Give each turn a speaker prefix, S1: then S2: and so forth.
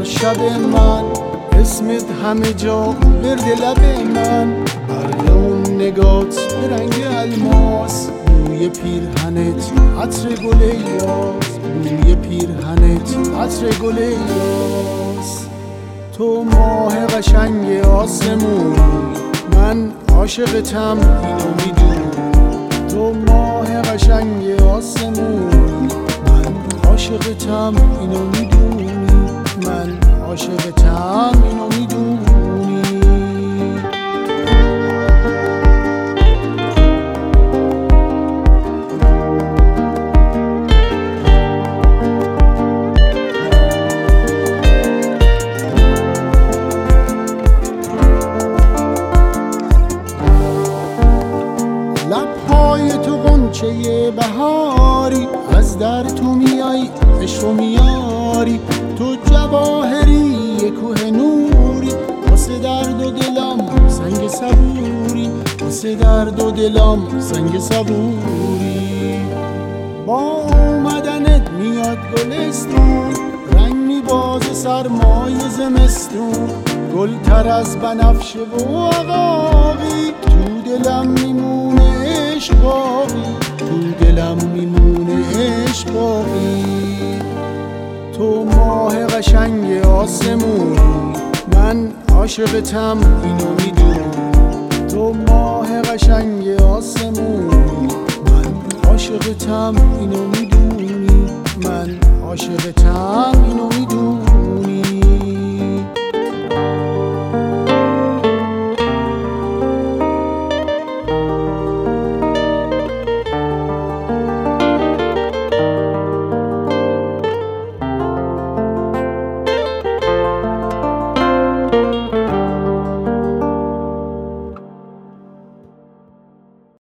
S1: شب من، اسمت همه جا ورد لب من. برق اون نگات به رنگ الماس، بوی پیرهنت عطر گل یاس، بوی پیرهنت عطر گل یاس. تو ماه قشنگ آسمونی، من عاشقتم اینو میدونی. تو ماه قشنگ آسمونی، من عاشقتم اینو میدونی. من عاشقتم اینو میدونی. لب‌های تو غنچه بهاری، از در تو میای عشق میاری. تو جواهری کوه نوری، واسه درد و دلم سنگ صبوری، واسه درد و دلم سنگ صبوری. با اومدنت میاد گلستون، رنگ میبازه سرمای زمستون. گل تر از بنفشه و عقاقی، تو دلم میمونه عشق باقی، تو دلم میمونه عشق باقی. تو ماه قشنگ آسمونی، من عاشقتم اینو میدونی. تو ماه قشنگ آسمونی، من عاشقتم اینو میدونی. من عاشقتم اینو میدونی.